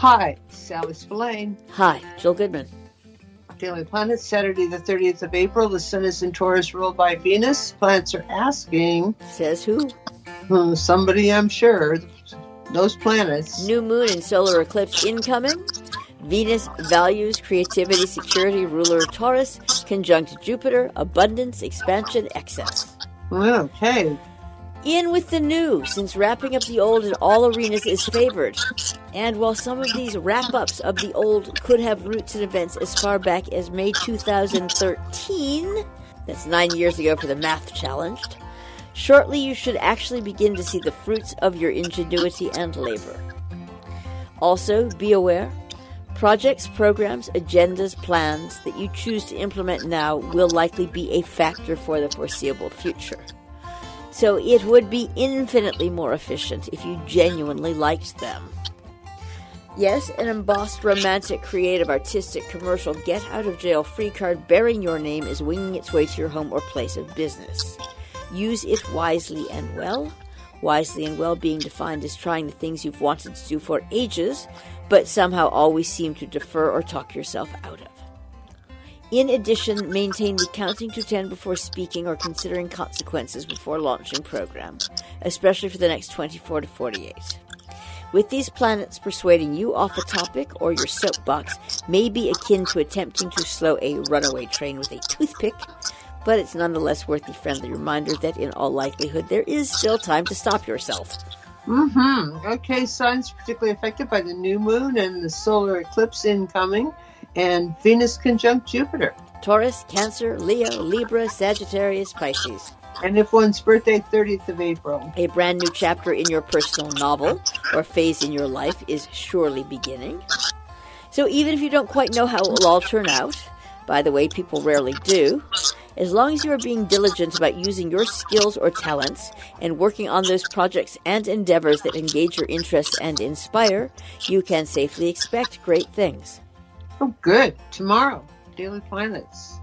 Hi, Sally Spillane. Hi, Jill Goodman. Daily Planet, Saturday the 30th of April. The sun is in Taurus, ruled by Venus. Planets are asking. Says who? Somebody, I'm sure. Those planets. New moon and solar eclipse incoming. Venus, values, creativity, security, ruler of Taurus, conjunct Jupiter, abundance, expansion, excess. Okay. In with the new, since wrapping up the old in all arenas is favored. And while some of these wrap-ups of the old could have roots in events as far back as May 2013, that's 9 years ago for the math challenged, shortly you should actually begin to see the fruits of your ingenuity and labor. Also, be aware, projects, programs, agendas, plans that you choose to implement now will likely be a factor for the foreseeable future. So it would be infinitely more efficient if you genuinely liked them. Yes, an embossed, romantic, creative, artistic, commercial, get-out-of-jail-free card bearing your name is winging its way to your home or place of business. Use it wisely and well. Wisely and well being defined as trying the things you've wanted to do for ages, but somehow always seem to defer or talk yourself out of. In addition, maintain the counting to 10 before speaking or considering consequences before launching program, especially for the next 24 to 48. With these planets persuading you off a topic or your soapbox may be akin to attempting to slow a runaway train with a toothpick, but it's nonetheless worth the friendly reminder that in all likelihood there is still time to stop yourself. Okay, signs particularly affected by the new moon and the solar eclipse incoming, and Venus conjunct Jupiter. Taurus, Cancer, Leo, Libra, Sagittarius, Pisces. And if one's birthday, 30th of April. A brand new chapter in your personal novel or phase in your life is surely beginning. So even if you don't quite know how it will all turn out, by the way, people rarely do, as long as you are being diligent about using your skills or talents and working on those projects and endeavors that engage your interests and inspire, you can safely expect great things. Oh, good. Tomorrow, Daily Planets.